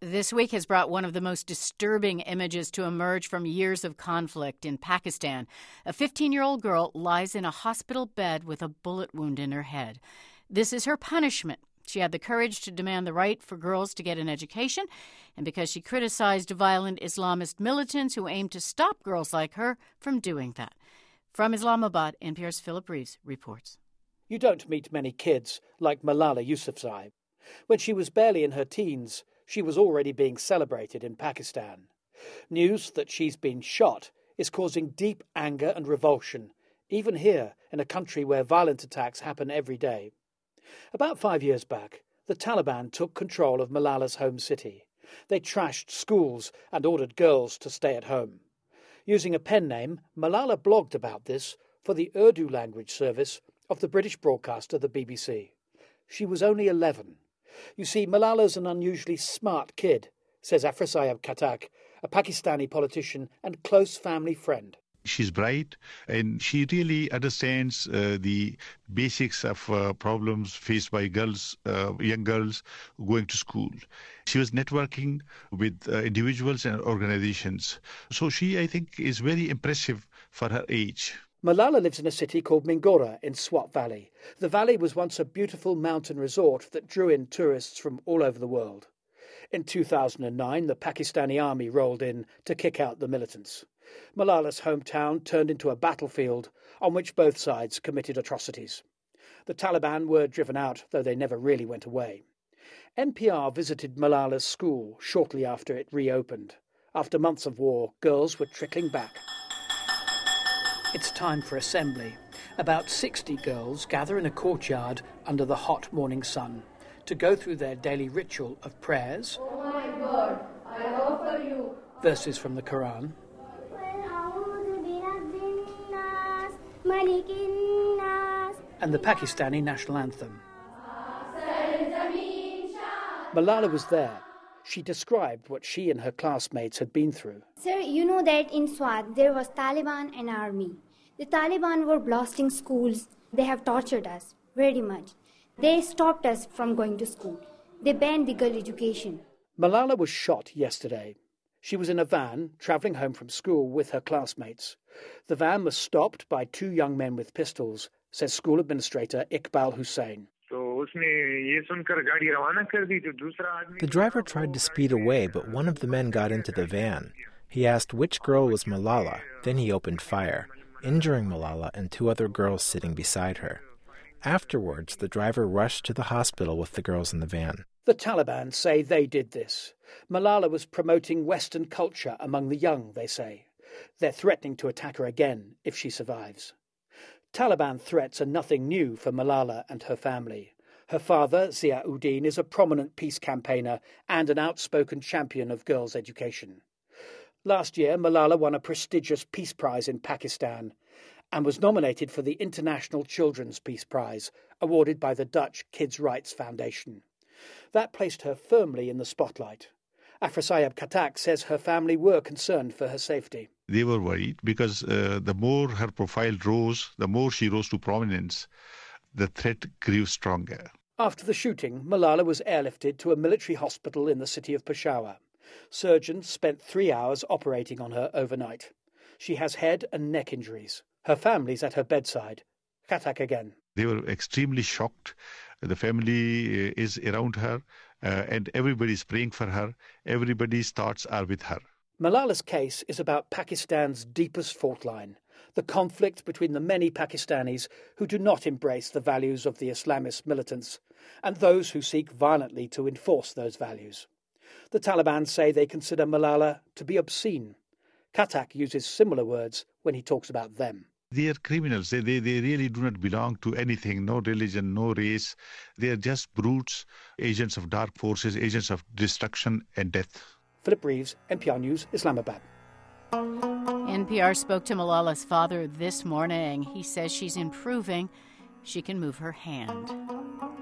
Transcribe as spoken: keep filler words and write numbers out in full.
This week has brought one of the most disturbing images to emerge from years of conflict in Pakistan. A fifteen-year-old girl lies in a hospital bed with a bullet wound in her head. This is her punishment. She had the courage to demand the right for girls to get an education, and because she criticized violent Islamist militants who aimed to stop girls like her from doing that. From Islamabad, N P R's Philip Reeves reports. You don't meet many kids like Malala Yousafzai. When she was barely in her teens, she was already being celebrated in Pakistan. News that she's been shot is causing deep anger and revulsion, even here in a country where violent attacks happen every day. About five years back, the Taliban took control of Malala's home city. They trashed schools and ordered girls to stay at home. Using a pen name, Malala blogged about this for the Urdu language service of the British broadcaster, the B B C. She was only eleven. You see, Malala's an unusually smart kid, says Afrasiab Khattak, a Pakistani politician and close family friend. She's bright and she really understands uh, the basics of uh, problems faced by girls, uh, young girls going to school. She was networking with uh, individuals and organizations. So she, I think, is very impressive for her age. Malala lives in a city called Mingora in Swat Valley. The valley was once a beautiful mountain resort that drew in tourists from all over the world. In two thousand nine, the Pakistani army rolled in to kick out the militants. Malala's hometown turned into a battlefield on which both sides committed atrocities. The Taliban were driven out, though they never really went away. N P R visited Malala's school shortly after it reopened. After months of war, girls were trickling back. It's time for assembly. About sixty girls gather in a courtyard under the hot morning sun to go through their daily ritual of prayers, oh my God, I offer you verses from the Quran, and the Pakistani national anthem. Malala was there. She described what she and her classmates had been through. Sir, you know that in Swat there was Taliban and army. The Taliban were blasting schools. They have tortured us very much. They stopped us from going to school. They banned the girl education. Malala was shot yesterday. She was in a van travelling home from school with her classmates. The van was stopped by two young men with pistols, says school administrator Iqbal Hussain. The driver tried to speed away, but one of the men got into the van. He asked which girl was Malala, then he opened fire, injuring Malala and two other girls sitting beside her. Afterwards, the driver rushed to the hospital with the girls in the van. The Taliban say they did this. Malala was promoting Western culture among the young, they say. They're threatening to attack her again if she survives. Taliban threats are nothing new for Malala and her family. Her father, Ziauddin, is a prominent peace campaigner and an outspoken champion of girls' education. Last year, Malala won a prestigious Peace Prize in Pakistan and was nominated for the International Children's Peace Prize, awarded by the Dutch Kids' Rights Foundation. That placed her firmly in the spotlight. Afrasiab Khattak says her family were concerned for her safety. They were worried because uh, the more her profile rose, the more she rose to prominence, the threat grew stronger. After the shooting, Malala was airlifted to a military hospital in the city of Peshawar. Surgeons spent three hours operating on her overnight. She has head and neck injuries. Her family's at her bedside. Khattak again. They were extremely shocked. The family is around her, uh, and everybody's praying for her. Everybody's thoughts are with her. Malala's case is about Pakistan's deepest fault line, the conflict between the many Pakistanis who do not embrace the values of the Islamist militants and those who seek violently to enforce those values. The Taliban say they consider Malala to be obscene. Khattak uses similar words when he talks about them. They are criminals. They, they, they really do not belong to anything, no religion, no race. They are just brutes, agents of dark forces, agents of destruction and death. Philip Reeves, N P R News, Islamabad. N P R spoke to Malala's father this morning. He says she's improving. She can move her hand.